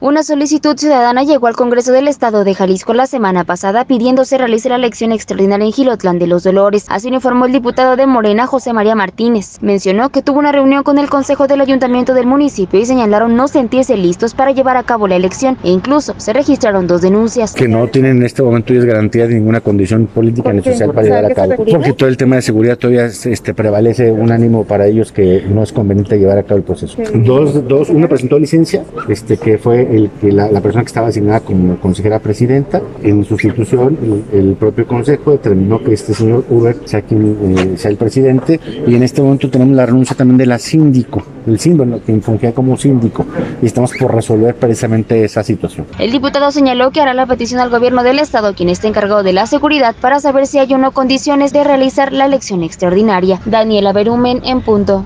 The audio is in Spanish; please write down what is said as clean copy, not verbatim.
Una solicitud ciudadana llegó al Congreso del Estado de Jalisco la semana pasada pidiendo se realice la elección extraordinaria en Jilotlán de los Dolores. Así lo informó el diputado de Morena, José María Martínez. Mencionó que tuvo una reunión con el Consejo del Ayuntamiento del municipio y señalaron no sentirse listos para llevar a cabo la elección e incluso se registraron 2 denuncias. Que no tienen en este momento es garantía de ninguna condición política ni social para llevar a cabo. Porque todo el tema de seguridad todavía prevalece un ánimo para ellos que no es conveniente llevar a cabo el proceso. Una presentó licencia, que fue la persona que estaba asignada como consejera presidenta. En sustitución, el propio consejo determinó que este señor Uber sea el presidente, y en este momento tenemos la renuncia también de la síndico, el símbolo que fungía como síndico, y estamos por resolver precisamente esa situación. El diputado señaló que hará la petición al gobierno del estado, quien está encargado de la seguridad, para saber si hay o no condiciones de realizar la elección extraordinaria. Daniela Berumen, en punto.